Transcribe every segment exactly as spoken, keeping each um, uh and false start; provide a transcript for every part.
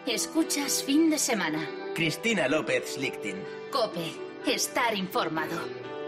Escuchas Fin de Semana. Cristina López Slichting. COPE. Estar informado.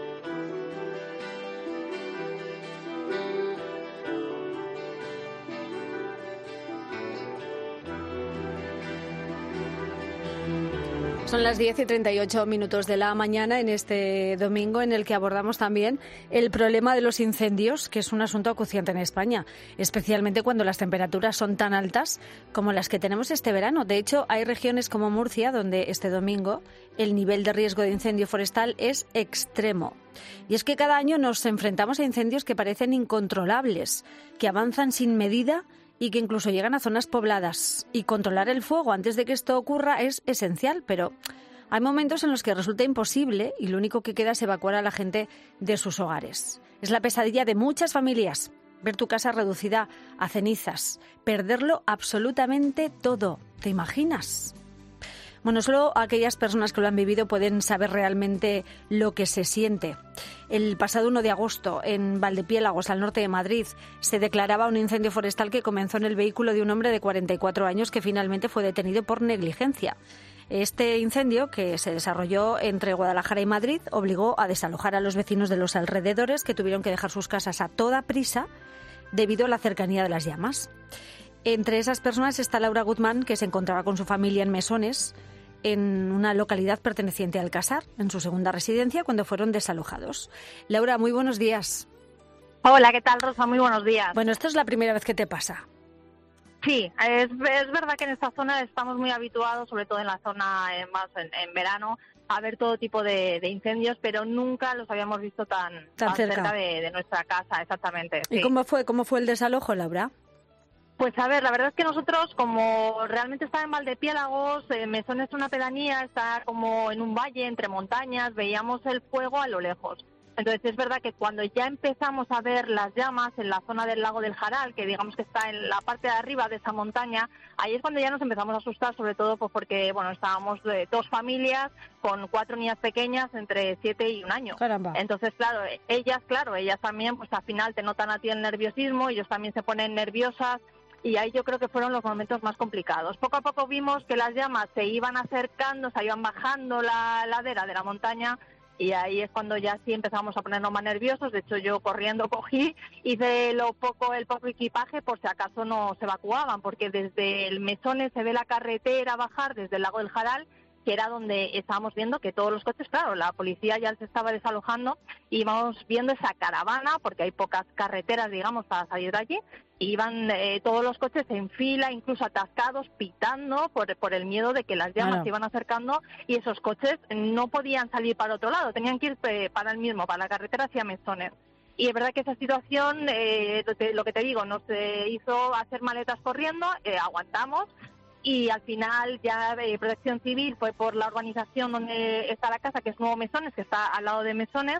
Son las diez y treinta y ocho minutos de la mañana en este domingo en el que abordamos también el problema de los incendios, que es un asunto acuciante en España, especialmente cuando las temperaturas son tan altas como las que tenemos este verano. De hecho, hay regiones como Murcia donde este domingo el nivel de riesgo de incendio forestal es extremo. Y es que cada año nos enfrentamos a incendios que parecen incontrolables, que avanzan sin medida y que incluso llegan a zonas pobladas. Y controlar el fuego antes de que esto ocurra es esencial, pero hay momentos en los que resulta imposible y lo único que queda es evacuar a la gente de sus hogares. Es la pesadilla de muchas familias, ver tu casa reducida a cenizas, perderlo absolutamente todo. ¿Te imaginas? Bueno, solo aquellas personas que lo han vivido pueden saber realmente lo que se siente. El pasado uno de agosto, en Valdepiélagos, al norte de Madrid, se declaraba un incendio forestal que comenzó en el vehículo de un hombre de cuarenta y cuatro años que finalmente fue detenido por negligencia. Este incendio, que se desarrolló entre Guadalajara y Madrid, obligó a desalojar a los vecinos de los alrededores, que tuvieron que dejar sus casas a toda prisa debido a la cercanía de las llamas. Entre esas personas está Laura Guzmán, que se encontraba con su familia en Mesones, en una localidad perteneciente al Casar, en su segunda residencia, cuando fueron desalojados. Laura, muy buenos días. Hola, ¿qué tal, Rosa? Muy buenos días. Bueno, esto es la primera vez que te pasa. Sí, es, es verdad que en esta zona estamos muy habituados, sobre todo en la zona eh, más en, en verano, a ver todo tipo de, de incendios, pero nunca los habíamos visto tan, tan, tan cerca, cerca de, de nuestra casa, exactamente. ¿Y sí. cómo fue, cómo fue el desalojo, Laura? Pues a ver, la verdad es que nosotros, como realmente está en Valdepiélagos, eh, Mesón es una pedanía, está como en un valle entre montañas, veíamos el fuego a lo lejos. Entonces es verdad que cuando ya empezamos a ver las llamas en la zona del lago del Jaral, que digamos que está en la parte de arriba de esa montaña, ahí es cuando ya nos empezamos a asustar, sobre todo pues porque bueno estábamos de dos familias con cuatro niñas pequeñas entre siete y un año. Caramba. Entonces claro, ellas, claro, ellas también pues al final te notan a ti el nerviosismo, ellos también se ponen nerviosas. Y ahí yo creo que fueron los momentos más complicados. Poco a poco vimos que las llamas se iban acercando, se iban bajando la ladera de la montaña y ahí es cuando ya sí empezamos a ponernos más nerviosos. De hecho, yo corriendo cogí, hice lo poco, el poco equipaje por si acaso no se evacuaban, porque desde el Mesones se ve la carretera bajar desde el lago del Jaral, que era donde estábamos viendo que todos los coches, claro, la policía ya se estaba desalojando, y íbamos viendo esa caravana, porque hay pocas carreteras, digamos, para salir de allí, y iban eh, todos los coches en fila, incluso atascados, pitando, por, por el miedo de que las llamas Claro. se iban acercando, y esos coches no podían salir para otro lado, tenían que ir eh, para el mismo, para la carretera hacia Mesones. Y es verdad que esa situación, eh, lo, te, lo que te digo, nos eh, hizo hacer maletas corriendo, eh, aguantamos, y al final ya eh, Protección Civil fue por la urbanización donde está la casa, que es Nuevo Mesones, que está al lado de Mesones,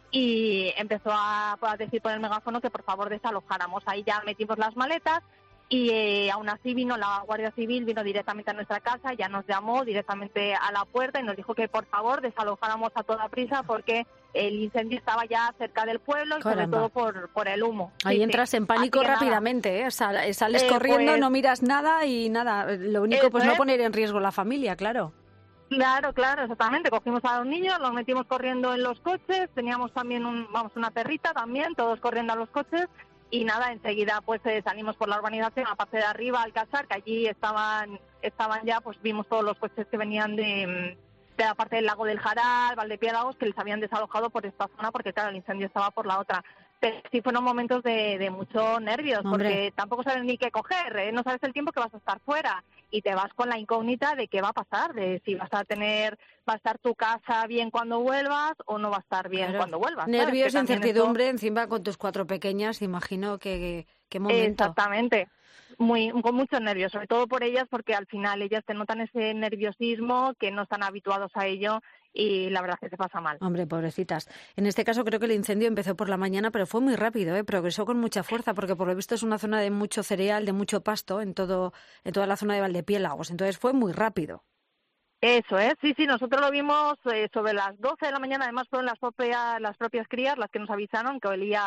y empezó a, a decir por el megáfono que por favor desalojáramos. Ahí ya metimos las maletas y eh, aún así vino la Guardia Civil, vino directamente a nuestra casa, ya nos llamó directamente a la puerta y nos dijo que por favor desalojáramos a toda prisa porque el incendio estaba ya cerca del pueblo y Caramba. sobre todo por, por el humo. Ahí sí, entras sí. en pánico Así que rápidamente, ¿eh? Sal- sales Eh, corriendo, pues- no miras nada y nada. Lo único, pues Eso no es. poner en riesgo la familia, claro. Claro, claro, exactamente. Cogimos a los niños, los metimos corriendo en los coches, teníamos también un, vamos, una perrita también, todos corriendo a los coches y nada, enseguida pues eh, salimos por la urbanización, a la parte de arriba, al Casar, que allí estaban estaban ya, pues vimos todos los coches que venían de, de la parte del lago del Jaral, Valdepiélagos, que les habían desalojado por esta zona porque claro, el incendio estaba por la otra. Pero sí fueron momentos de, de mucho nervios, Hombre. porque tampoco sabes ni qué coger, ¿eh? No sabes el tiempo que vas a estar fuera y te vas con la incógnita de qué va a pasar, de si vas a tener, va a estar tu casa bien cuando vuelvas o no va a estar bien Claro. cuando vuelvas. ¿sabes? Nervios, Que también incertidumbre, encima con tus cuatro pequeñas, imagino que qué momento. Exactamente. Muy, con muchos nervios, sobre todo por ellas, porque al final ellas te notan ese nerviosismo, que no están habituados a ello y la verdad es que se pasa mal. Hombre, pobrecitas. En este caso creo que el incendio empezó por la mañana, pero fue muy rápido, ¿eh? Progresó con mucha fuerza, porque por lo visto es una zona de mucho cereal, de mucho pasto en todo, en toda la zona de Valdepiélagos. Entonces fue muy rápido. Eso es, sí, sí, nosotros lo vimos eh, sobre las doce de la mañana, además fueron las propias, las propias crías las que nos avisaron que olía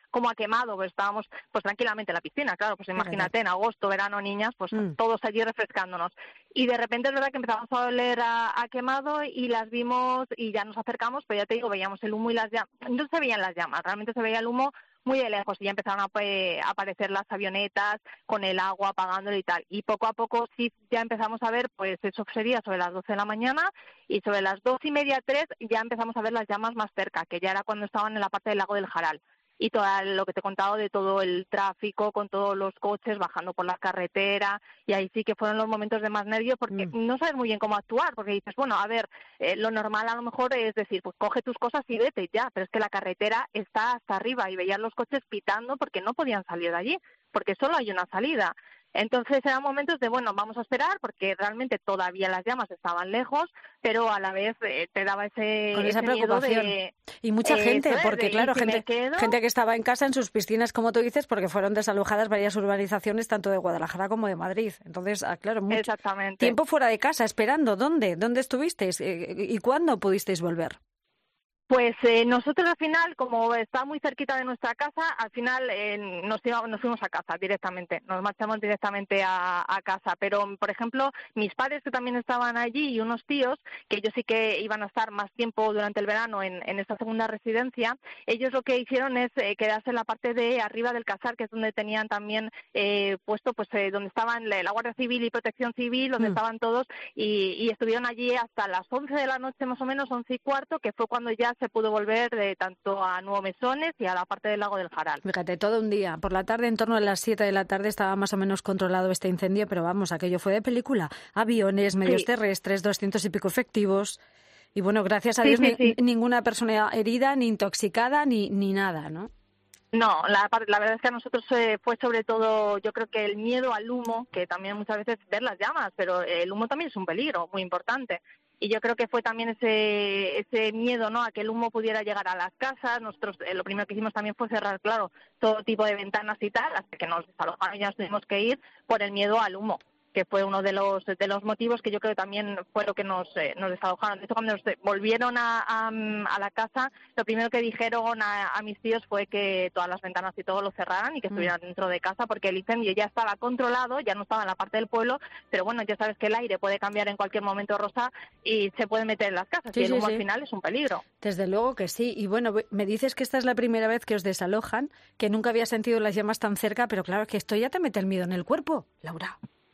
como a quemado, pues estábamos pues tranquilamente en la piscina, claro, pues imagínate, en agosto, verano, niñas, pues mm. todos allí refrescándonos. Y de repente es verdad que empezamos a oler a, a quemado y las vimos y ya nos acercamos, pero ya te digo, veíamos el humo y las llamas, no se veían las llamas, realmente se veía el humo muy de lejos y ya empezaron a, eh, a aparecer las avionetas con el agua apagándolo y tal. Y poco a poco sí ya empezamos a ver, pues eso sería sobre las doce de la mañana y sobre las dos y media, tres ya empezamos a ver las llamas más cerca, que ya era cuando estaban en la parte del lago del Jaral. Y todo lo que te he contado de todo el tráfico, con todos los coches bajando por la carretera, y ahí sí que fueron los momentos de más nervio porque mm. no sabes muy bien cómo actuar, porque dices, bueno, a ver, eh, lo normal a lo mejor es decir, pues coge tus cosas y vete ya, pero es que la carretera está hasta arriba y veías los coches pitando porque no podían salir de allí, porque solo hay una salida. Entonces eran momentos de, bueno, vamos a esperar porque realmente todavía las llamas estaban lejos, pero a la vez eh, te daba ese, Con esa ese preocupación. miedo de... Y mucha eh, gente, ¿sabes? porque de, claro, si gente, gente que estaba en casa en sus piscinas, como tú dices, porque fueron desalojadas varias urbanizaciones, tanto de Guadalajara como de Madrid. Entonces, ah, claro, mucho Exactamente. tiempo fuera de casa, esperando. ¿Dónde? ¿Dónde estuvisteis? ¿Y cuándo pudisteis volver? Pues eh, nosotros al final, como está muy cerquita de nuestra casa, al final eh, nos, íbamos, nos fuimos a casa directamente, nos marchamos directamente a, a casa. Pero, por ejemplo, mis padres que también estaban allí y unos tíos, que ellos sí que iban a estar más tiempo durante el verano en, en esta segunda residencia, ellos lo que hicieron es eh, quedarse en la parte de arriba del Casar, que es donde tenían también eh, puesto, pues eh, donde estaban la Guardia Civil y Protección Civil, donde mm. estaban todos, y, y estuvieron allí hasta las once de la noche más o menos, once y cuarto, que fue cuando ya se pudo volver de tanto a Nuevo Mesones y a la parte del lago del Jaral. Fíjate, todo un día. Por la tarde, en torno a las siete de la tarde, estaba más o menos controlado este incendio, pero vamos, aquello fue de película. Aviones, medios sí. terrestres, doscientos y pico efectivos. Y bueno, gracias a sí, Dios, sí, ni, sí. ninguna persona herida, ni intoxicada, ni, ni nada, ¿no? No, la, la verdad es que a nosotros eh, fue sobre todo, yo creo que el miedo al humo, que también muchas veces ver las llamas, pero el humo también es un peligro muy importante. Y yo creo que fue también ese ese miedo, ¿no?, a que el humo pudiera llegar a las casas. Nosotros eh, lo primero que hicimos también fue cerrar, claro, todo tipo de ventanas y tal, hasta que nos desalojaron y ya nos tuvimos que ir por el miedo al humo, que fue uno de los de los motivos que yo creo que también fue lo que nos eh, nos desalojaron. De hecho, cuando nos volvieron a, a, a la casa, lo primero que dijeron a, a mis tíos fue que todas las ventanas y todo lo cerraran y que estuvieran mm. dentro de casa, porque el incendio ya estaba controlado, ya no estaba en la parte del pueblo, pero bueno, ya sabes que el aire puede cambiar en cualquier momento, Rosa, y se puede meter en las casas, sí, y el humo sí, sí. al final es un peligro. Desde luego que sí. Y bueno, me dices que esta es la primera vez que os desalojan, que nunca había sentido las llamas tan cerca, pero claro, que esto ya te mete el miedo en el cuerpo, Laura.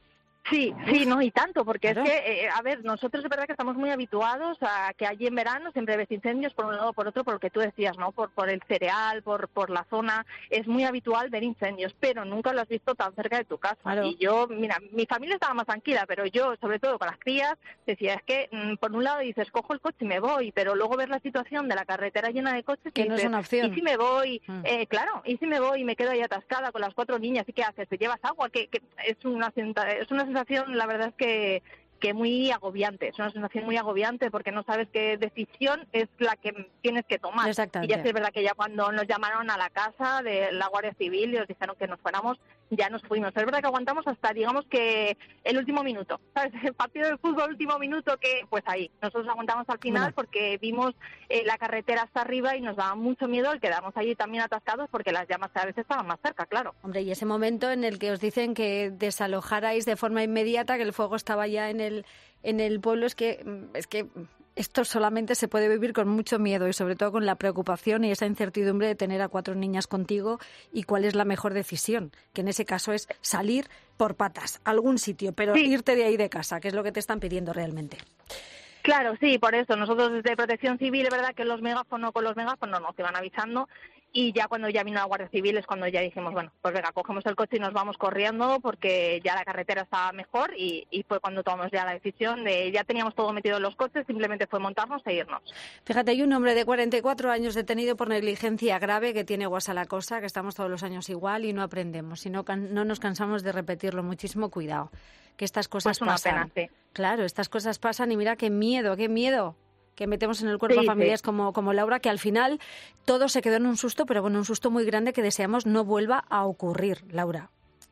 Sí, sí, no, y tanto, porque claro. es que, eh, a ver, nosotros es verdad que estamos muy habituados a que allí en verano siempre ves incendios por un lado o por otro, por lo que tú decías, ¿no?, por por el cereal, por por la zona, es muy habitual ver incendios, pero nunca lo has visto tan cerca de tu casa. Claro. Y yo, mira, mi familia estaba más tranquila, pero yo, sobre todo con las crías, decía, es que, mmm, por un lado dices, cojo el coche y me voy, pero luego ver la situación de la carretera llena de coches que y no dices, es una opción. ¿y si me voy? Mm. Eh, claro, ¿y si me voy y me quedo ahí atascada con las cuatro niñas? ¿Y qué haces? ¿Te llevas agua? Que, que es una es una sensación, la verdad es que, que muy agobiante, es una sensación muy agobiante porque no sabes qué decisión es la que tienes que tomar. Exactamente. Y ya sí es verdad que ya cuando nos llamaron a la casa de la Guardia Civil y nos dijeron que nos fuéramos, ya nos fuimos. Es verdad que aguantamos hasta, digamos que el último minuto, ¿sabes? El partido de fútbol último minuto, que pues ahí, nosotros aguantamos al final bueno. porque vimos eh, la carretera hasta arriba y nos daba mucho miedo el quedarnos allí también atascados porque las llamas a veces estaban más cerca, claro. Hombre, y ese momento en el que os dicen que desalojarais de forma inmediata, que el fuego estaba ya en el en el pueblo, es que es que esto solamente se puede vivir con mucho miedo y sobre todo con la preocupación y esa incertidumbre de tener a cuatro niñas contigo y cuál es la mejor decisión, que en ese caso es salir por patas a algún sitio, pero sí. irte de ahí de casa, que es lo que te están pidiendo realmente. Claro, sí, por eso. Nosotros desde Protección Civil, es verdad que los megáfonos con los megáfonos nos iban avisando y ya cuando ya vino la Guardia Civil es cuando ya dijimos, bueno, pues venga, cogemos el coche y nos vamos corriendo porque ya la carretera estaba mejor y, y fue cuando tomamos ya la decisión de, ya teníamos todo metido en los coches, simplemente fue montarnos e irnos. Fíjate, hay un hombre de cuarenta y cuatro años detenido por negligencia grave que tiene guasa la cosa, que estamos todos los años igual y no aprendemos, y no, can, no nos cansamos de repetirlo, muchísimo cuidado. Que estas cosas pues una pasan. Pena, sí. Claro, estas cosas pasan y mira qué miedo, qué miedo que metemos en el cuerpo sí, a familias sí. como, como Laura, que al final todo se quedó en un susto, pero bueno, un susto muy grande que deseamos no vuelva a ocurrir, Laura.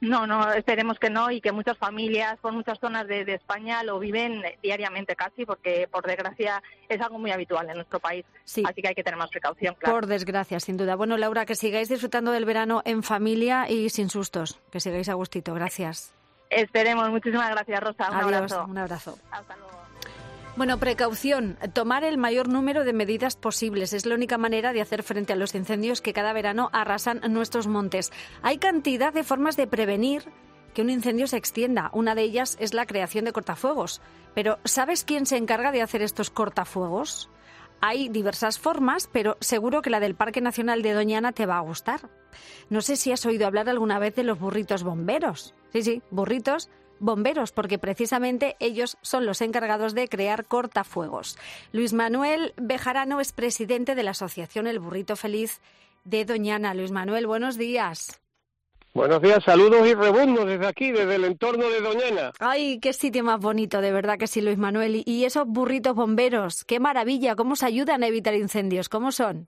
No, no, esperemos que no y que muchas familias por muchas zonas de, de España lo viven diariamente casi, porque por desgracia es algo muy habitual en nuestro país. Sí. Así que hay que tener más precaución, claro. Por desgracia, sin duda. Bueno, Laura, que sigáis disfrutando del verano en familia y sin sustos, que sigáis a gustito. Gracias. Esperemos. Muchísimas gracias, Rosa. Un Adiós, abrazo. un abrazo. Hasta luego. Bueno, precaución, tomar el mayor número de medidas posibles. Es la única manera de hacer frente a los incendios que cada verano arrasan nuestros montes. Hay cantidad de formas de prevenir que un incendio se extienda. Una de ellas es la creación de cortafuegos. Pero ¿sabes quién se encarga de hacer estos cortafuegos? Hay diversas formas, pero seguro que la del Parque Nacional de Doñana te va a gustar. No sé si has oído hablar alguna vez de los burritos bomberos. Sí, sí, burritos bomberos, porque precisamente ellos son los encargados de crear cortafuegos. Luis Manuel Bejarano es presidente de la asociación El Burrito Feliz de Doñana. Luis Manuel, buenos días. Buenos días, saludos y rebundos desde aquí, desde el entorno de Doñana. Ay, qué sitio más bonito, de verdad que sí, Luis Manuel. Y, y esos burritos bomberos, qué maravilla, cómo se ayudan a evitar incendios, ¿cómo son?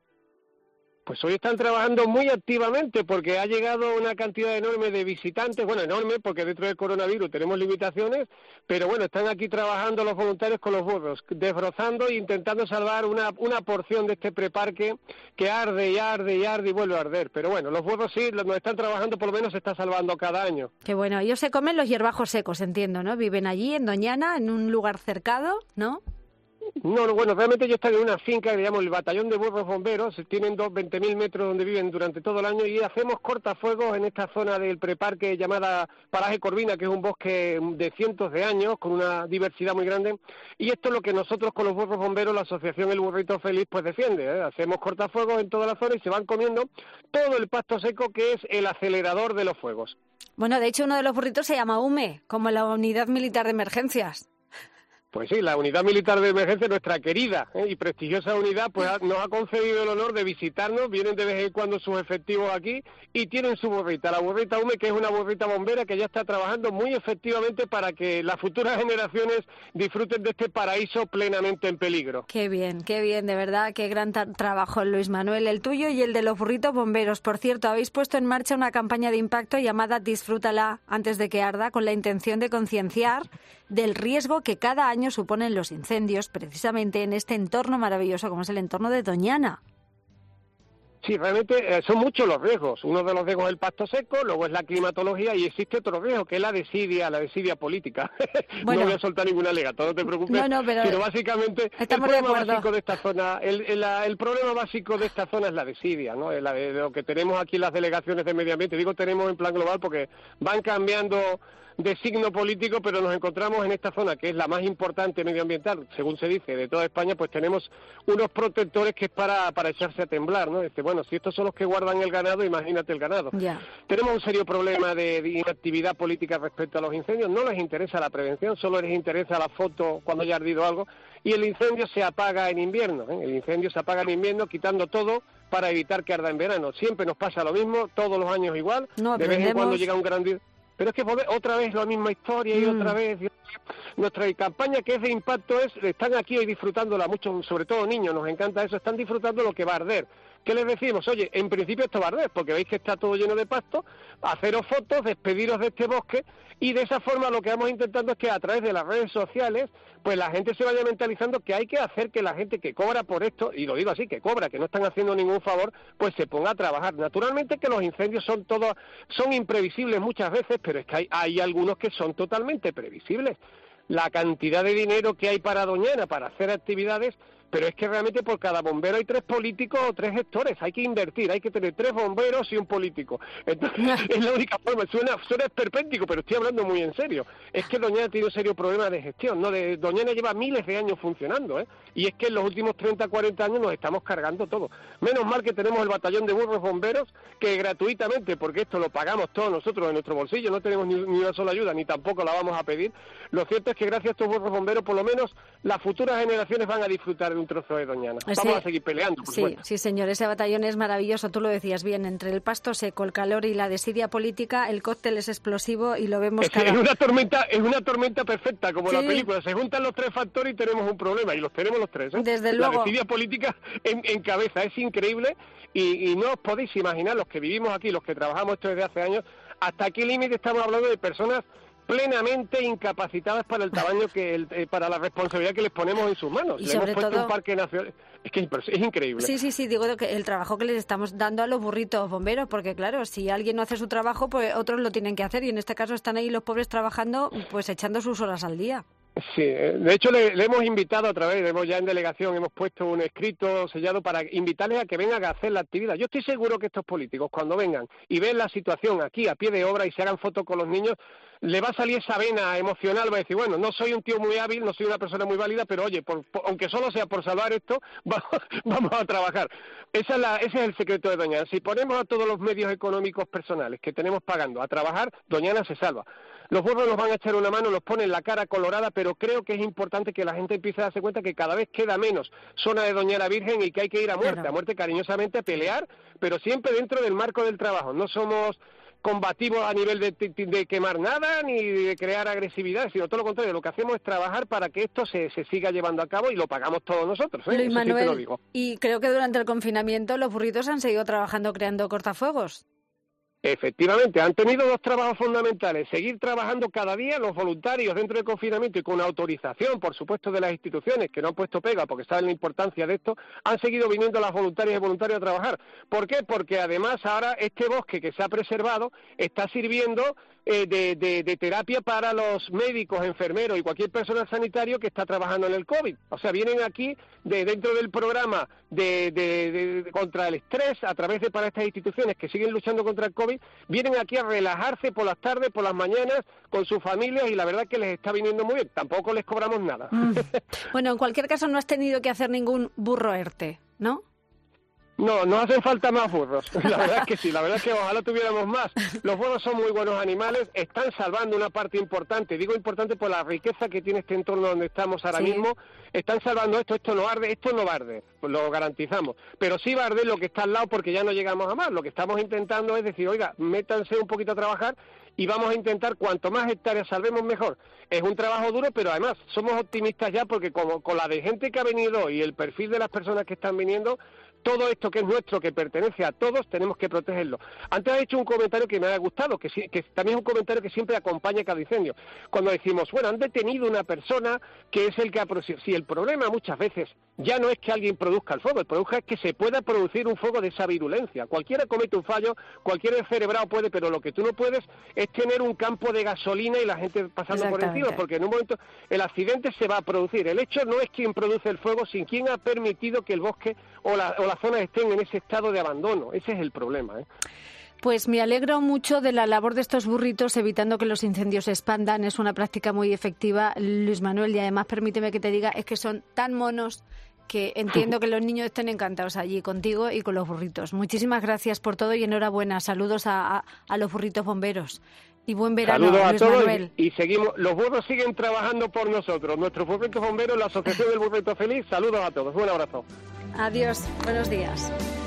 Pues hoy están trabajando muy activamente porque ha llegado una cantidad enorme de visitantes, bueno, enorme porque dentro del coronavirus tenemos limitaciones, pero bueno, están aquí trabajando los voluntarios con los burros, desbrozando e intentando salvar una, una porción de este preparque que arde y arde y arde y vuelve a arder. Pero bueno, los burros sí, los no están trabajando, por lo menos se está salvando cada año. Qué bueno, ellos se comen los hierbajos secos, entiendo, ¿no? Viven allí en Doñana, en un lugar cercado, ¿no? No, bueno, realmente ellos están en una finca que llamamos el Batallón de Burros Bomberos, tienen dos, veinte mil metros donde viven durante todo el año y hacemos cortafuegos en esta zona del preparque llamada Paraje Corvina, que es un bosque de cientos de años con una diversidad muy grande, y esto es lo que nosotros con los burros bomberos, la asociación El Burrito Feliz, pues defiende, ¿eh? Hacemos cortafuegos en toda la zona y se van comiendo todo el pasto seco que es el acelerador de los fuegos. Bueno, de hecho uno de los burritos se llama UME, como la Unidad Militar de Emergencias. Pues sí, la Unidad Militar de Emergencia, nuestra querida ¿eh? y prestigiosa unidad, pues ha, nos ha concedido el honor de visitarnos, vienen de vez en cuando sus efectivos aquí y tienen su burrita, la burrita UME, que es una burrita bombera que ya está trabajando muy efectivamente para que las futuras generaciones disfruten de este paraíso plenamente en peligro. Qué bien, qué bien, de verdad, qué gran trabajo, Luis Manuel, el tuyo y el de los burritos bomberos. Por cierto, habéis puesto en marcha una campaña de impacto llamada Disfrútala antes de que arda, con la intención de concienciar del riesgo que cada año suponen los incendios, precisamente en este entorno maravilloso como es el entorno de Doñana. Sí, realmente eh, son muchos los riesgos. Uno de los riesgos es el pasto seco, luego es la climatología y existe otro riesgo que es la desidia, la desidia política. Bueno, no voy a soltar ningún alegato, no te preocupes. No, no, pero, pero básicamente el problema de básico de esta zona, el, el, el problema básico de esta zona es la desidia, ¿no? La de, de lo que tenemos aquí en las delegaciones de medio ambiente. Digo tenemos en plan global porque van cambiando de signo político, pero nos encontramos en esta zona que es la más importante medioambiental, según se dice, de toda España, pues tenemos unos protectores que es para, para echarse a temblar, ¿no? Este, bueno, si estos son los que guardan el ganado, imagínate el ganado. Yeah. Tenemos un serio problema de, de inactividad política respecto a los incendios, no les interesa la prevención, solo les interesa la foto cuando haya ardido algo, y el incendio se apaga en invierno, ¿eh? El incendio se apaga en invierno quitando todo para evitar que arda en verano. Siempre nos pasa lo mismo, todos los años igual, no, de vez en cuando llega un gran día. Pero es que otra vez la misma historia y mm. otra vez. Nuestra campaña que es de impacto es, están aquí hoy disfrutándola mucho, sobre todo niños, nos encanta eso, están disfrutando lo que va a arder. ¿Qué les decimos? Oye, en principio esto va a arder, porque veis que está todo lleno de pasto, haceros fotos, despediros de este bosque, y de esa forma lo que vamos intentando es que a través de las redes sociales, pues la gente se vaya mentalizando que hay que hacer que la gente que cobra por esto, y lo digo así, que cobra, que no están haciendo ningún favor, pues se ponga a trabajar. Naturalmente que los incendios son todos, son imprevisibles muchas veces, pero es que hay, hay algunos que son totalmente previsibles. La cantidad de dinero que hay para Doñana para hacer actividades, pero es que realmente por cada bombero hay tres políticos o tres gestores, hay que invertir, hay que tener tres bomberos y un político. Entonces, es la única forma, suena, suena esperpéntico, pero estoy hablando muy en serio. Es que Doñana tiene un serio problema de gestión, ¿no? De, Doñana lleva miles de años funcionando, ¿eh? Y es que en los últimos treinta, cuarenta años nos estamos cargando todo. Menos mal que tenemos el batallón de burros bomberos, que gratuitamente, porque esto lo pagamos todos nosotros en nuestro bolsillo, no tenemos ni, ni una sola ayuda, ni tampoco la vamos a pedir. Lo cierto es que gracias a estos burros bomberos, por lo menos, las futuras generaciones van a disfrutar de un trozo de Doñana. Vamos sí, a seguir peleando, por sí, supuesto. Sí, señor, ese batallón es maravilloso, tú lo decías bien, entre el pasto seco, el calor y la desidia política, el cóctel es explosivo y lo vemos es, cada... Es una tormenta, es una tormenta perfecta, como sí. la película, se juntan los tres factores y tenemos un problema, y los tenemos los tres, ¿eh? Desde luego. La desidia política en, en cabeza, es increíble, y, y no os podéis imaginar, los que vivimos aquí, los que trabajamos esto desde hace años, ¿Hasta qué límite estamos hablando de personas plenamente incapacitadas para el tamaño que el, eh, para la responsabilidad que les ponemos en sus manos? Y Le sobre hemos puesto todo, un parque nacional, es que es, es increíble. Sí, sí, sí, digo que el trabajo que les estamos dando a los burritos bomberos, porque claro, si alguien no hace su trabajo, pues otros lo tienen que hacer, y en este caso están ahí los pobres trabajando, pues echando sus horas al día. Sí, de hecho le, le hemos invitado a través, hemos ya en delegación, hemos puesto un escrito sellado para invitarles a que vengan a hacer la actividad. Yo estoy seguro que estos políticos, cuando vengan y ven la situación aquí a pie de obra y se hagan fotos con los niños, le va a salir esa vena emocional, va a decir, bueno, no soy un tío muy hábil, no soy una persona muy válida, pero oye, por, por, aunque solo sea por salvar esto, vamos, vamos a trabajar. Esa es la, ese es el secreto de Doñana. Si ponemos a todos los medios económicos personales que tenemos pagando a trabajar, Doñana se salva. Los burros nos van a echar una mano, nos ponen la cara colorada, pero creo que es importante que la gente empiece a darse cuenta que cada vez queda menos zona de Doñana Virgen y que hay que ir a muerte, claro. a muerte cariñosamente, a pelear, pero siempre dentro del marco del trabajo. No somos combativos a nivel de, de, de quemar nada ni de crear agresividad, sino todo lo contrario. Lo que hacemos es trabajar para que esto se, se siga llevando a cabo y lo pagamos todos nosotros. ¿eh? Luis Eso Manuel, sí te lo digo. Y creo que durante el confinamiento los burritos han seguido trabajando creando cortafuegos. Efectivamente, han tenido dos trabajos fundamentales. Seguir trabajando cada día los voluntarios dentro del confinamiento y con autorización, por supuesto, de las instituciones que no han puesto pega porque saben la importancia de esto, han seguido viniendo las voluntarias y voluntarios a trabajar. ¿Por qué? Porque además ahora este bosque que se ha preservado está sirviendo eh, de, de, de terapia para los médicos, enfermeros y cualquier personal sanitario que está trabajando en el COVID. O sea, vienen aquí de dentro del programa de, de, de, de contra el estrés a través de para estas instituciones que siguen luchando contra el COVID. Vienen aquí a relajarse por las tardes, por las mañanas, con sus familias y la verdad que les está viniendo muy bien. Tampoco les cobramos nada. Mm. Bueno, en cualquier caso no has tenido que hacer ningún burro ERTE, ¿no? No, nos hacen falta más burros. La verdad es que sí, la verdad es que ojalá tuviéramos más. Los burros son muy buenos animales, están salvando una parte importante. Digo importante por la riqueza que tiene este entorno donde estamos ahora sí. mismo. Están salvando esto, esto no arde, esto no va a arder, lo garantizamos. Pero sí va a arder lo que está al lado porque ya no llegamos a más. Lo que estamos intentando es decir, oiga, métanse un poquito a trabajar y vamos a intentar cuanto más hectáreas salvemos mejor. Es un trabajo duro, pero además somos optimistas ya porque como con la de gente que ha venido y el perfil de las personas que están viniendo, todo esto que es nuestro, que pertenece a todos, tenemos que protegerlo. Antes has hecho un comentario que me ha gustado, que, que también es un comentario que siempre acompaña cada incendio. Cuando decimos, bueno, han detenido una persona que es el que ha producido. Si el problema muchas veces ya no es que alguien produzca el fuego, el problema es que se pueda producir un fuego de esa virulencia. Cualquiera comete un fallo, cualquier descerebrado puede, pero lo que tú no puedes es tener un campo de gasolina y la gente pasando por encima, porque en un momento el accidente se va a producir. El hecho no es quien produce el fuego, sino quien ha permitido que el bosque o la, o la zonas estén en ese estado de abandono. Ese es el problema, ¿eh? Pues me alegro mucho de la labor de estos burritos evitando que los incendios se expandan. Es una práctica muy efectiva, Luis Manuel, y además permíteme que te diga, es que son tan monos que entiendo que los niños estén encantados allí contigo y con los burritos. Muchísimas gracias por todo y enhorabuena. Saludos a, a, a los burritos bomberos. Y buen verano, Saludos a Luis todos Manuel. Y, y seguimos, los burros siguen trabajando por nosotros. Nuestros burritos bomberos, la Asociación del Burrito Feliz, saludos a todos. Un abrazo. Adiós, buenos días.